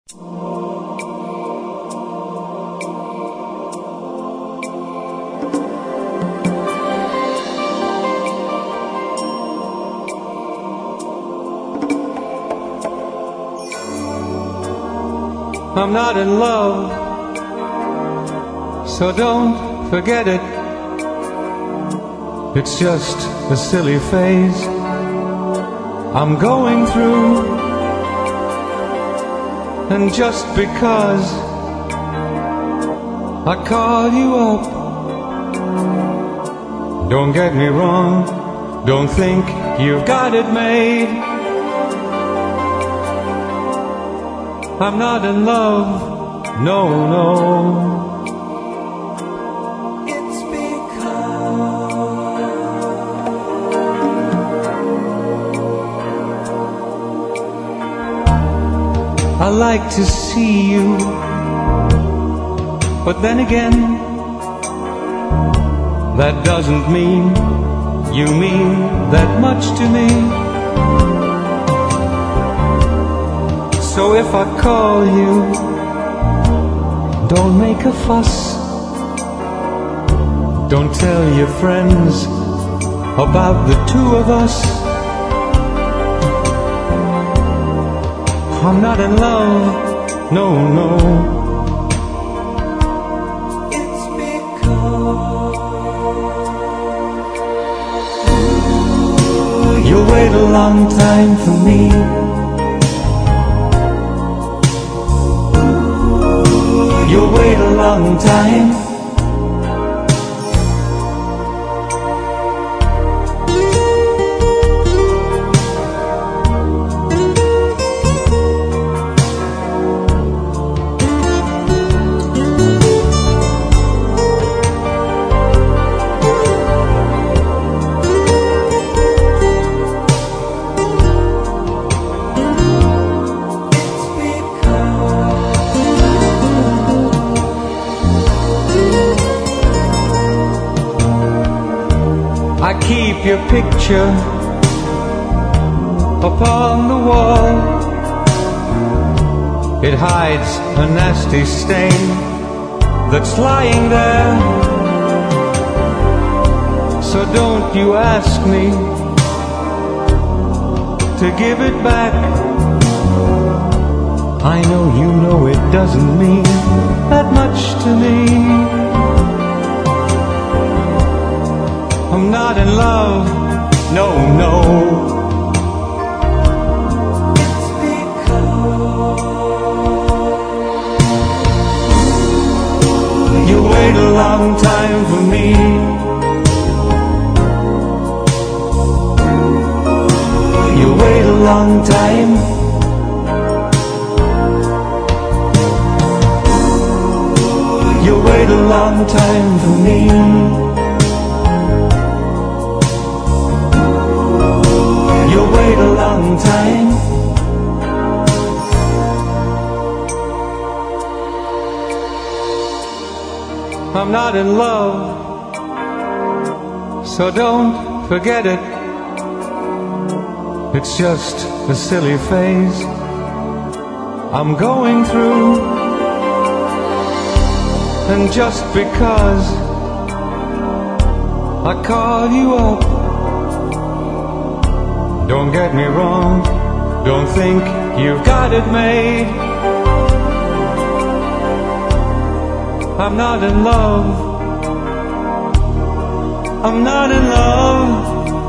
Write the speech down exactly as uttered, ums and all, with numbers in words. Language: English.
I'm not in love, so don't forget it. It's just a silly phase I'm going through. And just because I call you up, don't get me wrong, don't think you've got it made. I'm not in love, no, no. It's because I like to see you, but then again, that doesn't mean you mean that much to me. So if I call you, don't make a fuss. Don't tell your friends about the two of us. I'm not in love, no, no. It's because you'll wait a long time for me. You'll wait a long time. I keep your picture upon the wall. It hides a nasty stain that's lying there. So don't you ask me to give it back. I know you know it doesn't mean that much to me. I'm not in love, no, no. It's because you wait a long time for me. You wait a long time. You wait a long time for me. You'll wait a long time. I'm not in love, so don't forget it. It's just a silly phase I'm going through. And just because I call you up, don't get me wrong, don't think you've got it made. I'm not in love, I'm not in love.